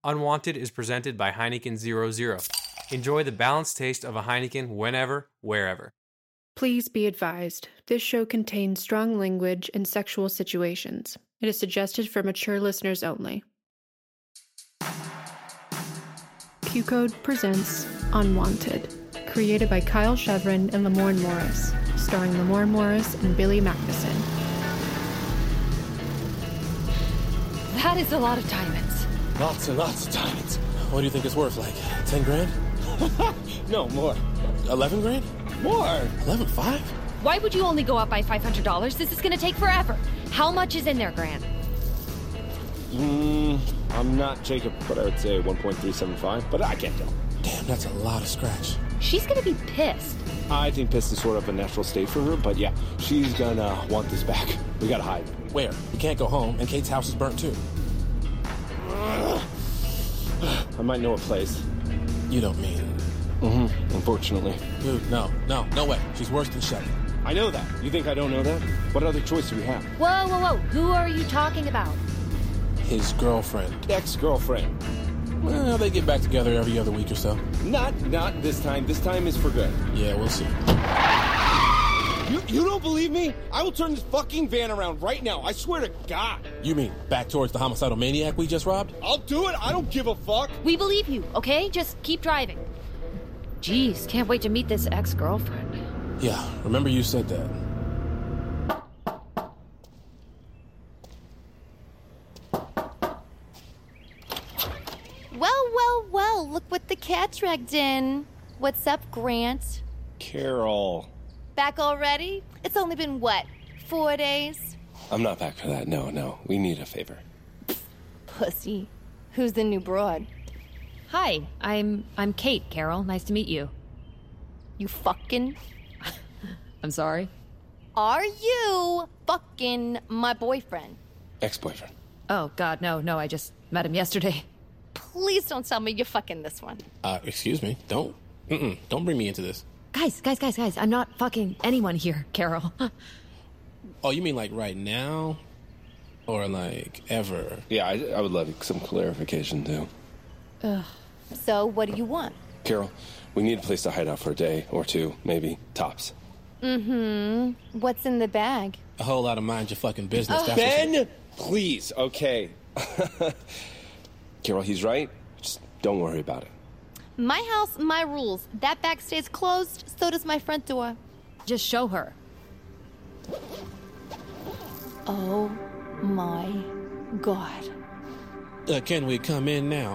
Unwanted is presented by Heineken 00. Enjoy the balanced taste of a Heineken whenever, wherever. Please be advised, this show contains strong language and sexual situations. It is suggested for mature listeners only. Q-Code presents Unwanted, created by Kyle Chevron and Lamorne Morris, starring Lamorne Morris and Billy Magnuson. That is a lot of diamonds. Lots and lots of diamonds. What do you think it's worth, like 10 grand? No, more. 11 grand? More. 11.5? Why would you only go up by $500? This is gonna take forever. How much is in there, Grant? I'm not Jacob, but I would say 1.375, but I can't tell. Damn, that's a lot of scratch. She's gonna be pissed. I think piss is sort of a natural state for her, but yeah, she's gonna want this back. We gotta hide. Where? We can't go home, and Kate's house is burnt too. I might know a place. You don't mean... Unfortunately. Dude, no way. She's worse than Shelly. I know that. You think I don't know that? What other choice do we have? Whoa. Who are you talking about? His girlfriend. Ex-girlfriend. Well, they get back together every other week or so. Not this time. This time is for good. Yeah, we'll see. You don't believe me? I will turn this fucking van around right now. I swear to God. You mean back towards the homicidal maniac we just robbed? I'll do it. I don't give a fuck. We believe you, okay? Just keep driving. Jeez, can't wait to meet this ex-girlfriend. Yeah, remember you said that. Well, look what the cat dragged in. What's up, Grant? Carol. Back already? It's only been, 4 days? I'm not back for that. No. We need a favor. Pussy. Who's the new broad? Hi, I'm Kate, Carol. Nice to meet you. You fucking? I'm sorry? Are you fucking my boyfriend? Ex-boyfriend. Oh, God, no, I just met him yesterday. Please don't tell me you're fucking this one. Excuse me. Don't bring me into this. Guys, I'm not fucking anyone here, Carol. Oh, you mean like right now? Or like ever? Yeah, I would love some clarification, too. So, what do you want? Carol, we need a place to hide out for a day or two, maybe, tops. What's in the bag? A whole lot of mind your fucking business. That's Ben, please, okay. Carol, he's right. Just don't worry about it. My house, my rules. That bag stays closed, so does my front door. Just show her. Oh my God. Can we come in now?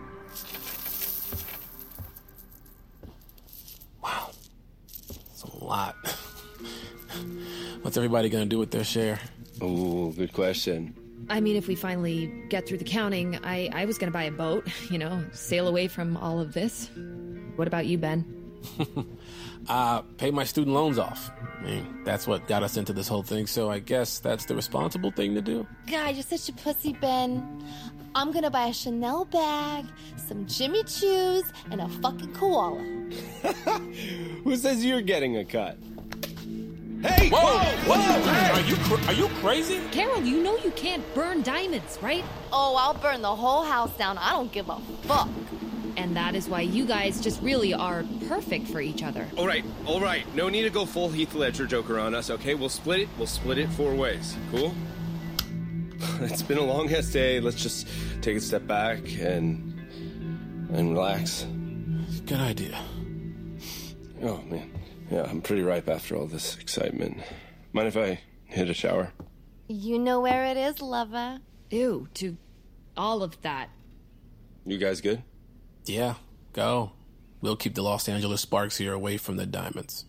Wow. That's a lot. What's everybody gonna do with their share? Ooh, good question. I mean, if we finally get through the counting, I was gonna buy a boat, sail away from all of this. What about you, Ben? Pay my student loans off. I mean, that's what got us into this whole thing, so I guess that's the responsible thing to do. God, you're such a pussy, Ben. I'm gonna buy a Chanel bag, some Jimmy Choos, and a fucking koala. Who says you're getting a cut? Hey! Whoa! Hey! Are you crazy? Carol, you know you can't burn diamonds, right? Oh, I'll burn the whole house down. I don't give a fuck. And that is why you guys just really are perfect for each other. All right. No need to go full Heath Ledger Joker on us, okay? We'll split it 4 ways. Cool? It's been a long-ass day. Let's just take a step back and relax. Good idea. Oh, man. Yeah, I'm pretty ripe after all this excitement. Mind if I hit a shower? You know where it is, lover. Ew, to all of that. You guys good? Yeah, go. We'll keep the Los Angeles Sparks here away from the diamonds.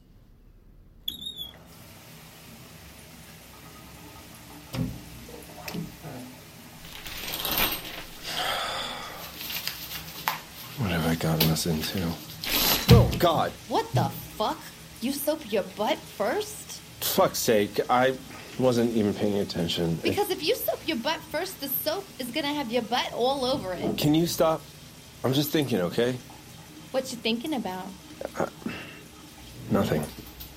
What have I gotten us into? Oh, God. What the fuck? You soap your butt first? Fuck's sake, I wasn't even paying attention. Because if you soap your butt first, the soap is gonna have your butt all over it. Can you stop? I'm just thinking, okay? What you thinking about? Nothing.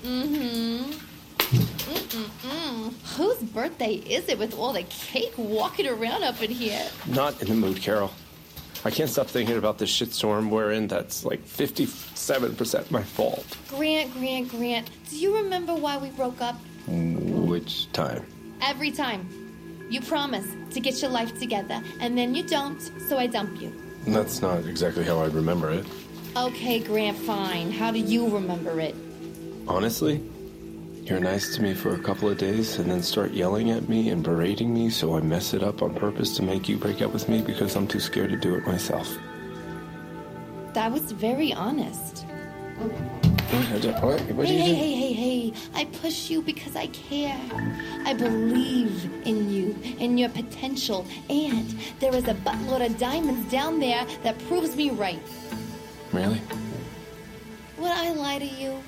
Whose birthday is it with all the cake walking around up in here? Not in the mood, Carol. I can't stop thinking about the shitstorm we're in that's like 57% my fault. Grant, do you remember why we broke up? Which time? Every time. You promise to get your life together, and then you don't, so I dump you. That's not exactly how I remember it. Okay, Grant, fine. How do you remember it? Honestly, you're nice to me for a couple of days and then start yelling at me and berating me, so I mess it up on purpose to make you break up with me because I'm too scared to do it myself. That was very honest. What? Hey. I push you because I care. I believe in you, in your potential, and there is a buttload of diamonds down there that proves me right. Really? Would I lie to you?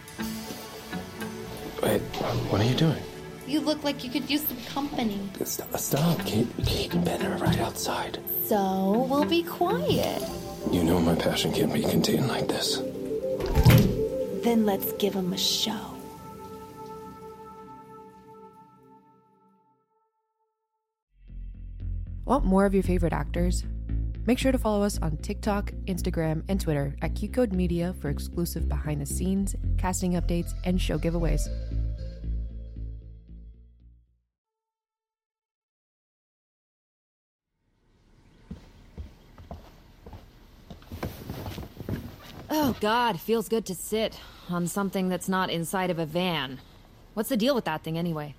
Wait, what are you doing? You look like you could use some company. Stop. Kate and Ben are right outside. So, we'll be quiet. You know my passion can't be contained like this. Then let's give them a show. Want more of your favorite actors? Make sure to follow us on TikTok, Instagram, and Twitter at QCode Media for exclusive behind-the-scenes, casting updates, and show giveaways. Oh, God, feels good to sit on something that's not inside of a van. What's the deal with that thing, anyway?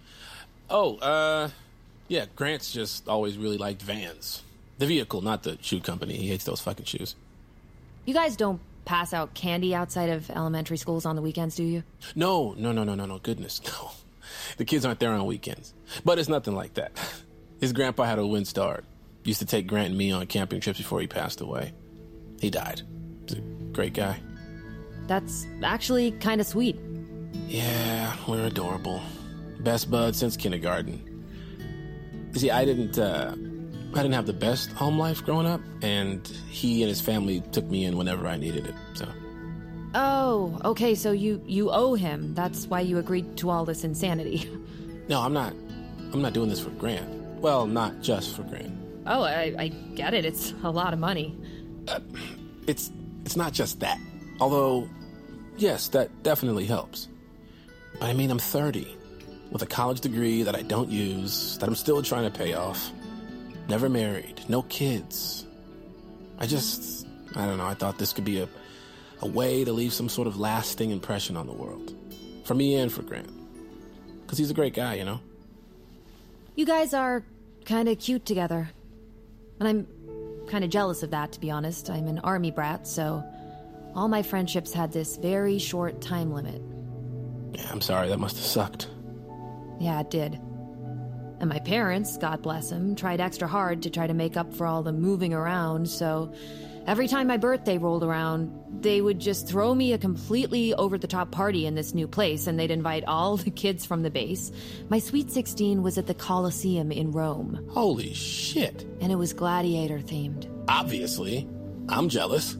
Yeah, Grant's just always really liked vans. The vehicle, not the shoe company. He hates those fucking shoes. You guys don't pass out candy outside of elementary schools on the weekends, do you? No, goodness, no. The kids aren't there on weekends. But it's nothing like that. His grandpa had a Windstar. Used to take Grant and me on camping trips before he passed away. He died. He's a great guy. That's actually kind of sweet. Yeah, we're adorable. Best buds since kindergarten. You see, I didn't have the best home life growing up, and he and his family took me in whenever I needed it, so. Oh, okay, so you owe him. That's why you agreed to all this insanity. No, I'm not doing this for Grant. Well, not just for Grant. Oh, I get it. It's a lot of money. It's not just that. Although, yes, that definitely helps. But I mean, I'm 30, with a college degree that I don't use, that I'm still trying to pay off. Never married, no kids. I don't know, I thought this could be a way to leave some sort of lasting impression on the world. For me and for Grant. Because he's a great guy, you know? You guys are kind of cute together. And I'm kind of jealous of that, to be honest. I'm an army brat, so all my friendships had this very short time limit. Yeah, I'm sorry, that must have sucked. Yeah, it did. And my parents, God bless them, tried extra hard to try to make up for all the moving around, so every time my birthday rolled around, they would just throw me a completely over-the-top party in this new place, and they'd invite all the kids from the base. My Sweet 16 was at the Colosseum in Rome. Holy shit. And it was gladiator-themed. Obviously. I'm jealous.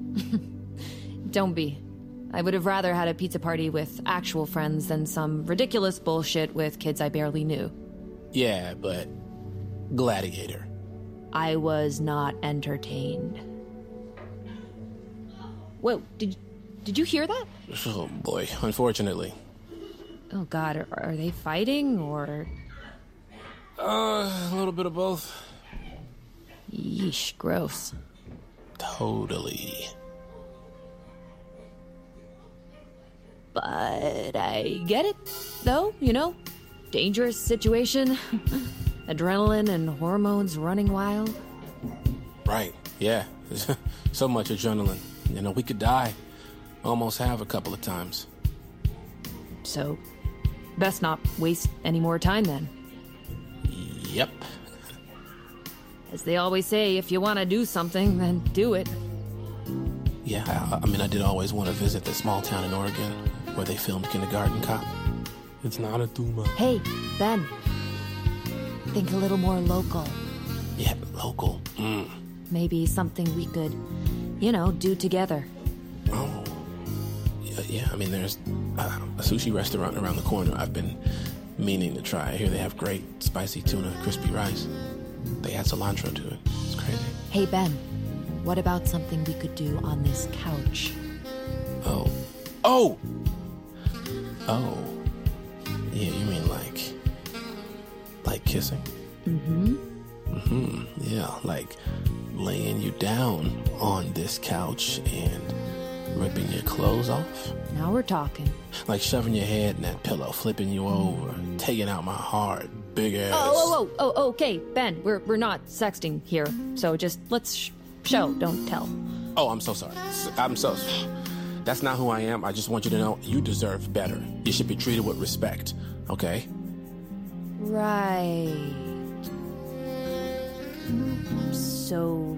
Don't be. I would have rather had a pizza party with actual friends than some ridiculous bullshit with kids I barely knew. Yeah, but gladiator. I was not entertained. Whoa, did you hear that? Oh boy, unfortunately. Oh God, are they fighting or? A little bit of both. Yeesh, gross. Totally. But I get it, though, you know? Dangerous situation. Adrenaline and hormones running wild. Right, yeah. So much adrenaline. You know, we could die. Almost have a couple of times. So, best not waste any more time then. Yep. As they always say, if you want to do something, then do it. Yeah, I mean, I did always want to visit the small town in Oregon where they filmed Kindergarten Cop. It's not a too much. Hey, Ben. Think a little more local. Yeah, local. Maybe something we could, you know, do together. Oh. Yeah, I mean, there's a sushi restaurant around the corner I've been meaning to try. I hear they have great spicy tuna, crispy rice. They add cilantro to it. It's crazy. Hey, Ben, what about something we could do on this couch? Oh! Yeah, you mean like kissing? Yeah, like laying you down on this couch and ripping your clothes off? Now we're talking. Like shoving your head in that pillow, flipping you over, taking out my hard, big ass. Oh, okay, Ben, we're not sexting here, so just let's show, don't tell. Oh, I'm so sorry. That's not who I am. I just want you to know you deserve better. You should be treated with respect, okay? Right. So...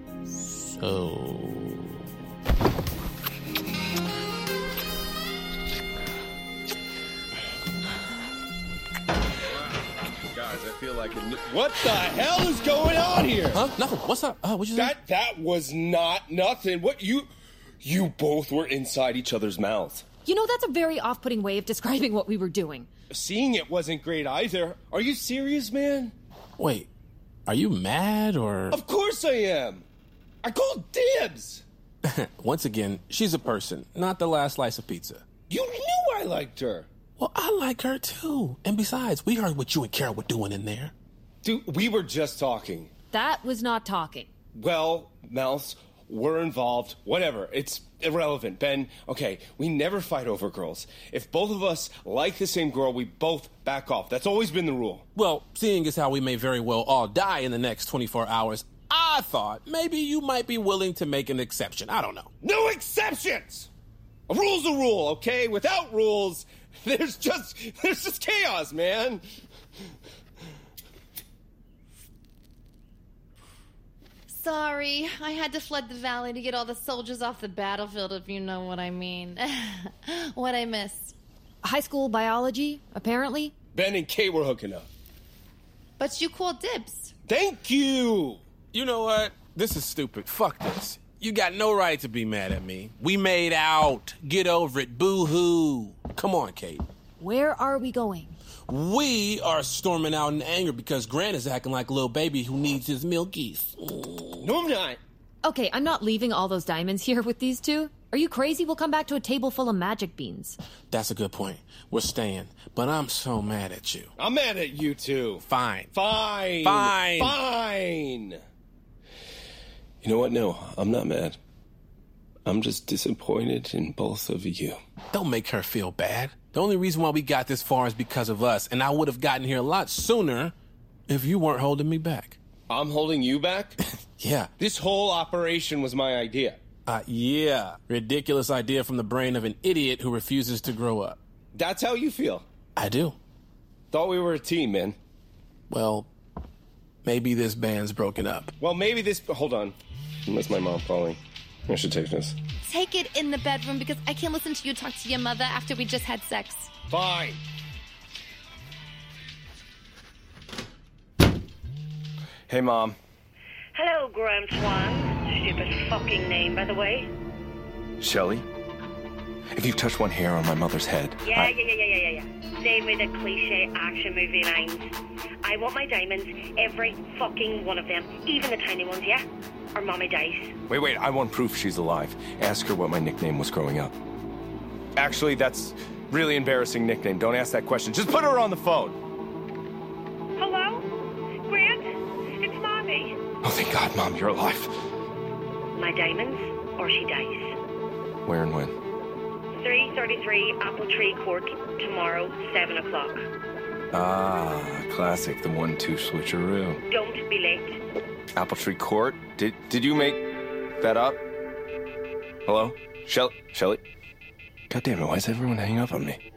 Guys, I feel like... What the hell is going on here? Huh? Nothing. What's up? What'd you say? That was not nothing. What, you both were inside each other's mouths. You know, that's a very off-putting way of describing what we were doing. Seeing it wasn't great either. Are you serious, man? Wait, are you mad or... Of course I am. I called dibs. Once again, she's a person, not the last slice of pizza. You knew I liked her. Well, I like her too. And besides, we heard what you and Carol were doing in there. Dude, we were just talking. That was not talking. Well, Mouse, we're involved. Whatever. It's irrelevant. Ben, okay, we never fight over girls. If both of us like the same girl, we both back off. That's always been the rule. Well, seeing as how we may very well all die in the next 24 hours, I thought maybe you might be willing to make an exception. I don't know. No exceptions! A rule's a rule, okay? Without rules, there's just chaos, man. Sorry, I had to flood the valley to get all the soldiers off the battlefield, if you know what I mean. What I missed. High school biology, apparently. Ben and Kate were hooking up. But you called dibs. Thank you! You know what? This is stupid. Fuck this. You got no right to be mad at me. We made out. Get over it. Boo-hoo. Come on, Kate. Where are we going? We are storming out in anger because Grant is acting like a little baby who needs his milkies. No, I'm not. Okay, I'm not leaving all those diamonds here with these two. Are you crazy? We'll come back to a table full of magic beans. That's a good point. We're staying, but I'm so mad at you. I'm mad at you, too. Fine. Fine. Fine. Fine. You know what? No, I'm not mad. I'm just disappointed in both of you. Don't make her feel bad. The only reason why we got this far is because of us, and I would have gotten here a lot sooner if you weren't holding me back. I'm holding you back? Yeah. This whole operation was my idea. Yeah. Ridiculous idea from the brain of an idiot who refuses to grow up. That's how you feel? I do. Thought we were a team, man. Well, maybe this band's broken up. Well, maybe this... Hold on. That's my mom calling. I should take this. Take it in the bedroom because I can't listen to you talk to your mother after we just had sex. Fine. Hey, Mom. Hello, Graham Swan. Stupid fucking name, by the way. Shelley? If you've touched one hair on my mother's head... Yeah. Same with the cliche action movie lines. I want my diamonds, every fucking one of them. Even the tiny ones, yeah? Or Mommy dies. Wait, I want proof she's alive. Ask her what my nickname was growing up. Actually, that's really embarrassing nickname. Don't ask that question. Just put her on the phone. Hello? Grant? It's Mommy. Oh, thank God, Mom, you're alive. My diamonds, or she dies. Where and when? 333 Apple Tree Court, tomorrow, 7 o'clock. Ah, classic, the 1-2 switcheroo. Don't be late. Apple Tree Court? Did you make that up? Hello? Shelley? God damn it, why is everyone hanging up on me?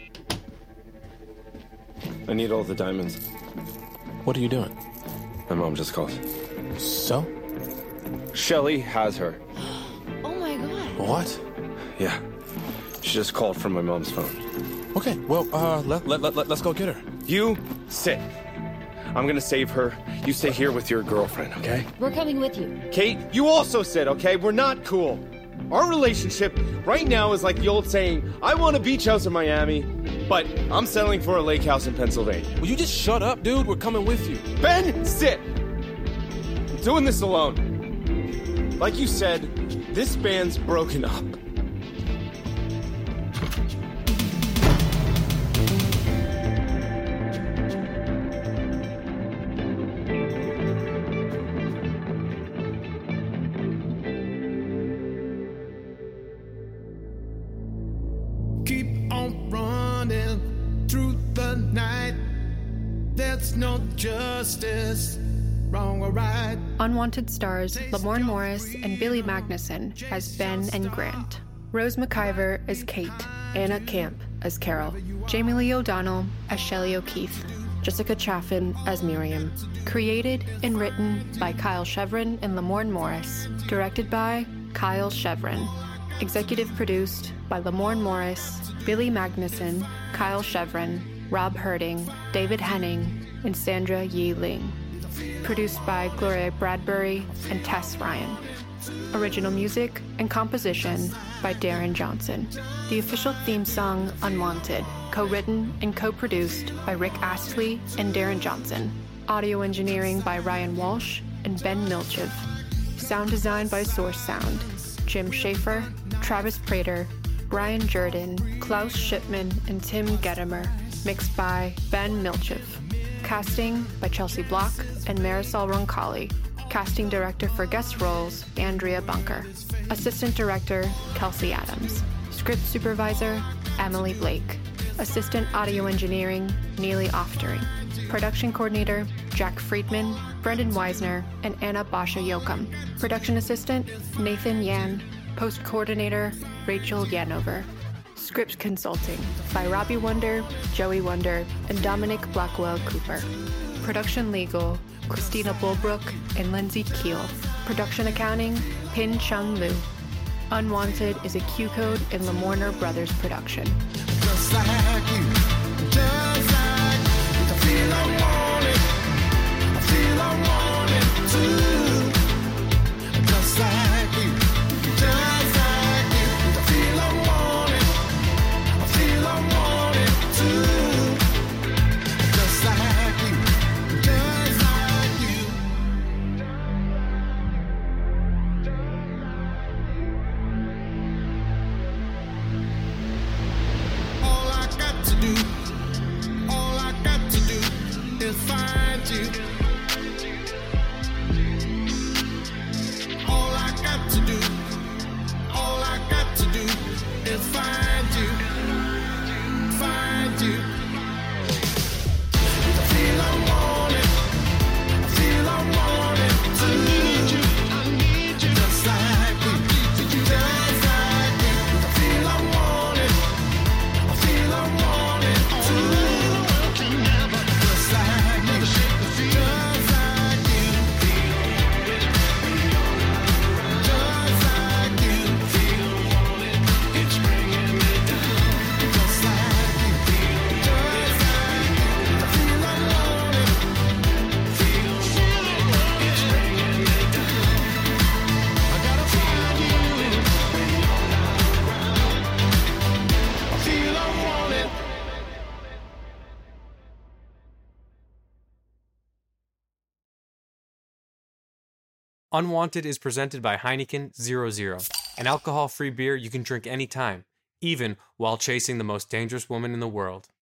I need all the diamonds. What are you doing? My mom just called. So? Shelley has her. Oh my god. What? Yeah. She just called from my mom's phone. Okay, well, let's go get her. You sit. I'm gonna save her. You stay here with your girlfriend, okay? We're coming with you. Kate, you also sit, okay? We're not cool. Our relationship right now is like the old saying, I want a beach house in Miami, but I'm settling for a lake house in Pennsylvania. Will you just shut up, dude? We're coming with you. Ben, sit! I'm doing this alone. Like you said, this band's broken up. Keep on running through the night. There's no justice, wrong or right. Unwanted stars Lamorne Morris and Billy Magnuson as Ben and Grant, Rose McIver as Kate, Anna Camp as Carol, Jamie Lee O'Donnell as Shelley O'Keefe, Jessica Chaffin as Miriam. Created and written by Kyle Chevron and Lamorne Morris. Directed by Kyle Chevron. Executive produced by Lamorne Morris, Billy Magnuson, Kyle Chevron, Rob Herding, David Henning, and Sandra Yi Ling. Produced by Gloria Bradbury and Tess Ryan. Original music and composition by Darren Johnson. The official theme song, Unwanted, co-written and co-produced by Rick Astley and Darren Johnson. Audio engineering by Ryan Walsh and Ben Milchev. Sound design by Source Sound. Jim Schaefer, Travis Prater, Brian Jordan, Klaus Shipman, and Tim Gedimer. Mixed by Ben Milchev. Casting by Chelsea Block and Marisol Roncalli. Casting director for guest roles, Andrea Bunker. Assistant director, Kelsey Adams. Script supervisor, Emily Blake. Assistant audio engineering, Neely Oftering. Production coordinator, Jack Friedman, Brendan Weisner, and Anna Basha Yoakum. Production assistant, Nathan Yan. Post coordinator, Rachel Yanover. Script consulting by Robbie Wonder, Joey Wonder, and Dominic Blackwell Cooper. Production legal, Christina Bulbrook and Lindsay Keel. Production accounting, Pin Chung Liu. Unwanted is a Q-Code and Lamorne Brothers production. Just like you, I feel I want it. I feel I want it too. Just like you, I feel I want it. I feel I want it too. Just like you, All I got to do is find you. All I got to do is find you. Find you. I feel I want it. I feel I want it too. I need you. Just like you. Just like you. I feel I want it. I feel I want it too. Just like you. Just like you. Just like you. It's bringing me down. Just like you. Just like you. I feel I want it. It's bringing me down. I gotta find you when you're not around. I feel I want it. Unwanted is presented by Heineken 00, an alcohol-free beer you can drink anytime, even while chasing the most dangerous woman in the world.